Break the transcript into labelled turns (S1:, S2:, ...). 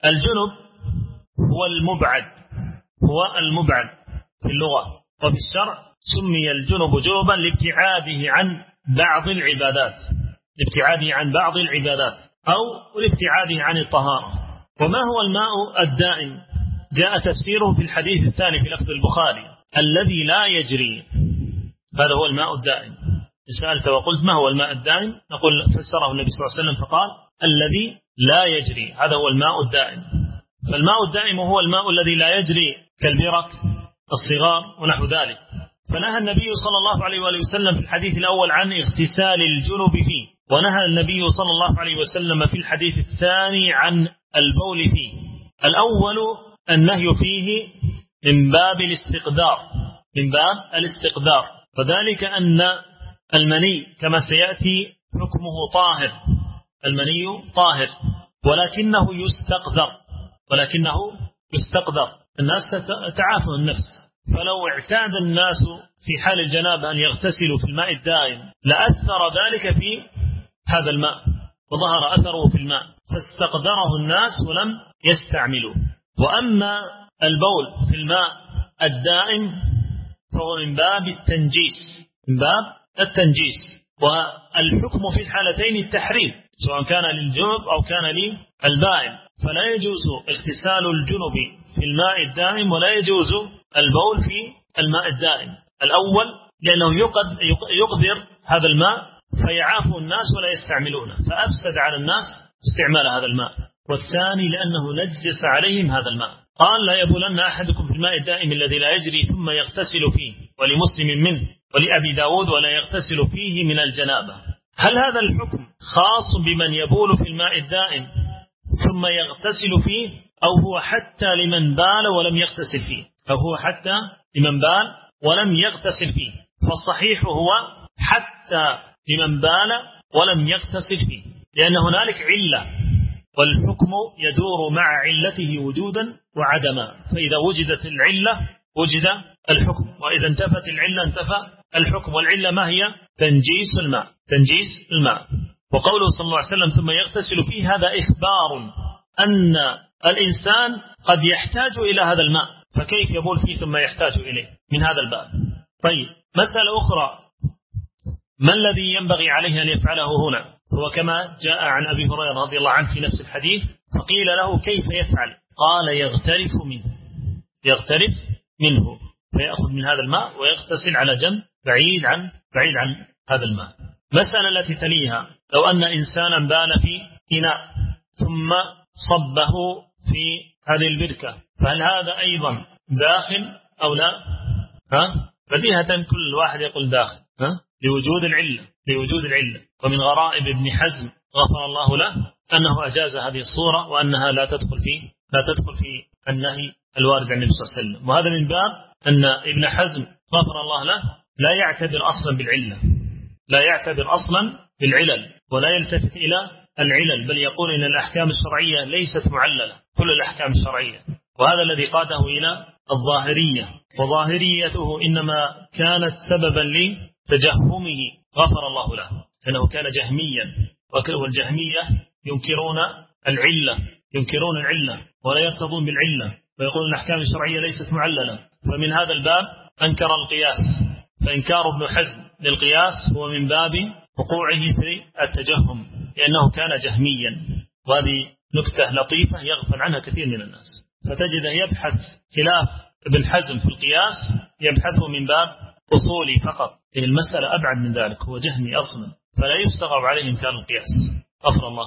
S1: الجنب هو المبعد في اللغة، وفي الشرع سمي الجنب جنبا لابتعاده عن بعض العبادات أو لابتعاده عن الطهارة. وما هو الماء الدائم؟ جاء تفسيره في الحديث الثاني في لفظ البخاري الذي لا يجري، هذا هو الماء الدائم. سألت وقلت ما هو الماء الدائم؟ نقول فسره النبي صلى الله عليه وسلم فقال الذي لا يجري، هذا هو الماء الدائم. فالماء الدائم هو الماء الذي لا يجري كالبرك الصغار ونحو ذلك. فنهى النبي صلى الله عليه وآله وسلم في الحديث الأول عن اغتسال الجنب فيه، ونهى النبي صلى الله عليه وسلم في الحديث الثاني عن البول فيه. الأول النهي فيه من باب الاستقدار، وذلك أن المني كما سيأتي حكمه طاهر، المني طاهر ولكنه يستقدر. الناس تعافى النفس، فلو اعتاد الناس في حال الجنابة أن يغتسلوا في الماء الدائم لأثر ذلك في هذا الماء وظهر أثره في الماء، فاستقدره الناس ولم يستعملوه. وأما البول في الماء الدائم فهو من باب التنجيس، والحكم في الحالتين التحريم سواء كان للجنب أو كان للبائن، فلا يجوز اغتسال الجنب في الماء الدائم ولا يجوز البول في الماء الدائم. الأول لأنه يقدر هذا الماء فيعافه الناس ولا يستعملونه فأفسد على الناس استعمال هذا الماء، والثاني لأنه نجس عليهم هذا الماء. قال لا يبولن أحدكم في الماء الدائم الذي لا يجري ثم يغتسل فيه، ولمسلم منه ولأبي داود ولا يغتسل فيه من الجنابة. هل هذا الحكم خاص بمن يبول في الماء الدائم ثم يغتسل فيه، أو هو حتى لمن بال ولم يغتسل فيه؟ فالصحيح هو حتى لمن بال ولم يغتسل فيه، لأن هنالك علة والحكم يدور مع علته وجودا وعدما، فإذا وجدت العلة وجد الحكم، وإذا انتفت العلة انتفى الحكم. والعلة ما هي؟ تنجيس الماء. وقوله صلى الله عليه وسلم ثم يغتسل فيه، هذا إخبار أن الإنسان قد يحتاج إلى هذا الماء، فكيف يبول فيه ثم يحتاج إليه من هذا الباب؟ طيب، مسألة أخرى، ما الذي ينبغي عليه أن يفعله هنا؟ هو كما جاء عن أبي هريرة رضي الله عنه في نفس الحديث، فقيل له كيف يفعل؟ قال يغترف منه فيأخذ من هذا الماء ويغتسل على جنب بعيد عن هذا الماء. مسألة التي تليها، لو أن إنسانا بال في إناء ثم صبه في هذه البركة، فهل هذا أيضا داخل أو لا؟ بديهة كل واحد يقول داخل لوجود العلة. ومن غرائب ابن حزم غفر الله له أنه أجاز هذه الصورة، وأنها لا تدخل في النهي الوارد عن النبي صلى الله عليه وسلم. وهذا من باب أن ابن حزم غفر الله له لا يعتبر أصلا بالعلل ولا يلتفت إلى العلل، بل يقول إن الأحكام الشرعية ليست معللة، كل الأحكام الشرعية. وهذا الذي قاده إلى الظاهرية، وظاهريته إنما كانت سببا لتجهمه غفر الله له، أنه كان جهميا، والجهمية ينكرون العلة ولا يرتضون بالعلة، ويقولون الأحكام الشرعية ليست معللة. فمن هذا الباب أنكر القياس، فإنكار ابن حزم للقياس هو من باب وقوعه في التجهم، لأنه كان جهميا. وهذه نكتة لطيفة يغفل عنها كثير من الناس، فتجد يبحث خلاف ابن حزم في القياس يبحثه من باب أصولي فقط. المسألة أبعد من ذلك، هو جهمي أصلا، فلا يستغرب عليه إنكار القياس غفر الله